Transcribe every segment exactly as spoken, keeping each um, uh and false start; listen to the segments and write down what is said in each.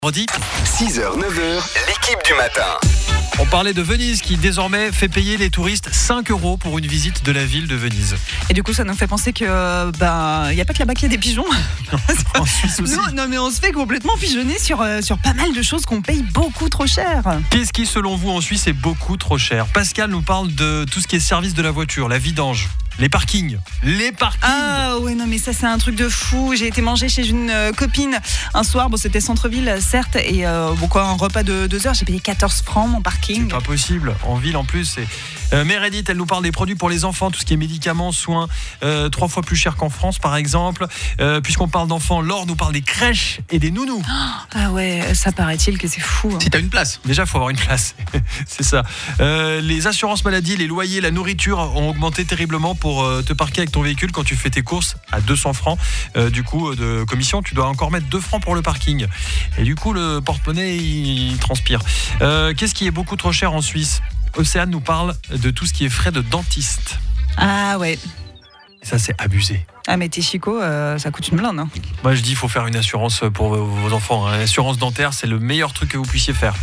Vendredi. six heures neuf heures, l'équipe du matin. On parlait de Venise qui désormais fait payer les touristes cinq euros pour une visite de la ville de Venise. Et du coup, ça nous fait penser que ben il y a pas que là-bas qu'il y a des pigeons. En Suisse aussi. Non, non, mais on se fait complètement pigeonner sur euh, sur pas mal de choses qu'on paye beaucoup trop cher. Qu'est-ce qui, selon vous, en Suisse est beaucoup trop cher? Pascal nous parle de tout ce qui est service de la voiture, la vidange, les parkings. Les parkings Ah ouais, non, mais ça, c'est un truc de fou. J'ai été manger chez une euh, copine un soir. Bon, c'était centre-ville, certes. Et euh, bon, quoi, un repas de deux heures, j'ai payé quatorze francs mon parking. C'est pas possible. En ville, en plus, c'est. Euh, Meredith, elle nous parle des produits pour les enfants, tout ce qui est médicaments, soins, euh, trois fois plus cher qu'en France, par exemple. Euh, puisqu'on parle d'enfants, Laure nous parle des crèches et des nounous. Ah ouais, ça paraît-il que c'est fou. Hein. Si t'as une place. Déjà, il faut avoir une place. C'est ça. Euh, les assurances maladie, les loyers, la nourriture ont augmenté terriblement pour euh, te parquer avec ton véhicule quand tu fais tes courses à deux cents francs. Euh, du coup, de commission, tu dois encore mettre deux francs pour le parking. Et du coup, le porte-monnaie, il, il transpire. Euh, qu'est-ce qui est beaucoup trop cher en Suisse? Océane nous parle de tout ce qui est frais de dentiste. Ah ouais. Et ça, c'est abusé. Ah mais tes chicots, euh, ça coûte une blinde. Hein. Moi, je dis, il faut faire une assurance pour vos enfants. Hein. L'assurance dentaire, c'est le meilleur truc que vous puissiez faire.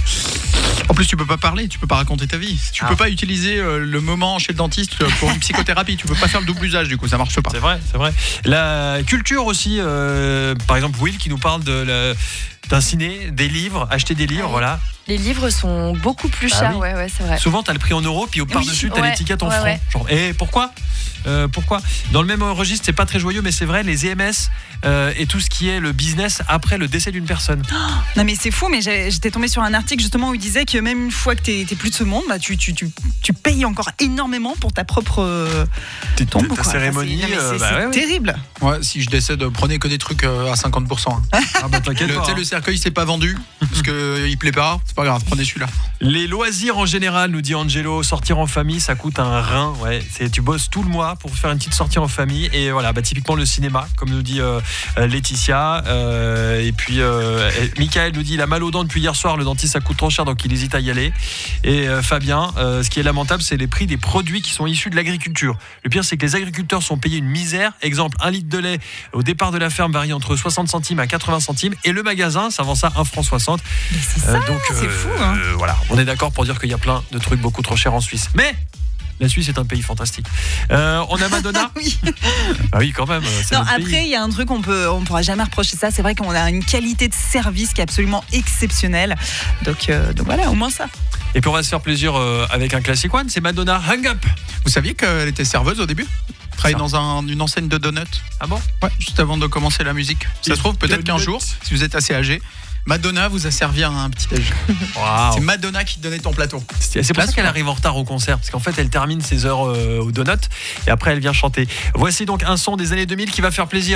En plus, tu peux pas parler, tu peux pas raconter ta vie. Tu Ah. peux pas utiliser euh, le moment chez le dentiste pour une psychothérapie. Tu peux pas faire le double usage, du coup, ça marche pas. C'est vrai, c'est vrai. La culture aussi, euh, par exemple, Will qui nous parle de la, d'un ciné, des livres, acheter des livres, Ah oui. voilà. Les livres sont beaucoup plus Ah chers, oui. ouais, ouais, c'est vrai. Souvent, t'as le prix en euros, puis au par-dessus, t'as ouais, l'étiquette en ouais, francs. ouais. Genre, et pourquoi euh, Pourquoi Dans le même registre, c'est pas très joyeux, mais c'est vrai, les E M S euh, et tout ce qui est le business après le décès d'une personne. Non mais c'est fou, mais j'ai- j'étais tombée sur un article justement où il disait que même une fois que t'es, t'es plus de ce monde, bah, tu, tu, tu, tu payes encore énormément pour ta propre euh, tombe. Ta quoi. Enfin, cérémonie. c'est, non, mais euh, c'est, bah c'est ouais, ouais. terrible. Ouais, si je décède, prenez que des trucs euh, à cinquante pour cent. Hein. Ah bah t'inquiète Le, pas, tu sais, hein. le cercueil s'est pas vendu parce qu'il plaît pas. C'est pas grave, prenez celui-là. Les loisirs en général, nous dit Angelo, sortir en famille, ça coûte un rein. Ouais, c'est, tu bosses tout le mois pour faire une petite sortie en famille. Et voilà, bah, typiquement le cinéma, comme nous dit euh, Laetitia. Euh, et puis, euh, et Michael nous dit il a mal aux dents depuis hier soir, le dentiste ça coûte trop cher, donc il hésite à y aller. Et euh, Fabien, euh, ce qui est lamentable, c'est les prix des produits qui sont issus de l'agriculture. Le pire, c'est que les agriculteurs sont payés une misère. Exemple, un litre de lait au départ de la ferme varie entre soixante centimes à quatre-vingts centimes. Et le magasin, ça vend ça un franc soixante. Mais c'est ça, Euh, donc, c'est euh, fou. Hein. euh, voilà, on est d'accord pour dire qu'il y a plein de trucs beaucoup trop chers en Suisse. Mais la Suisse est un pays fantastique. Euh, on a Madonna. Oui. Ah oui, quand même. C'est Non, notre après, pays. il y a un truc, on peut, on pourra jamais reprocher ça. C'est vrai qu'on a une qualité de service qui est absolument exceptionnelle. Donc, euh, donc voilà, au moins ça. Et puis on va se faire plaisir euh, avec un classic one. C'est Madonna Hang Up. Vous saviez qu'elle était serveuse au début? Travaillait dans un- une enseigne de donuts. Ah bon? Ouais, juste avant de commencer la musique. Ça se trouve, peut-être qu'un donuts. jour, si vous êtes assez âgé, Madonna vous a servi un petit déj. Waouh. C'est Madonna qui te donnait ton plateau. C'est c'est pour ça qu'elle arrive en retard au concert, parce qu'en fait elle termine ses heures euh, au donut et après elle vient chanter. Voici donc un son des années deux mille qui va faire plaisir.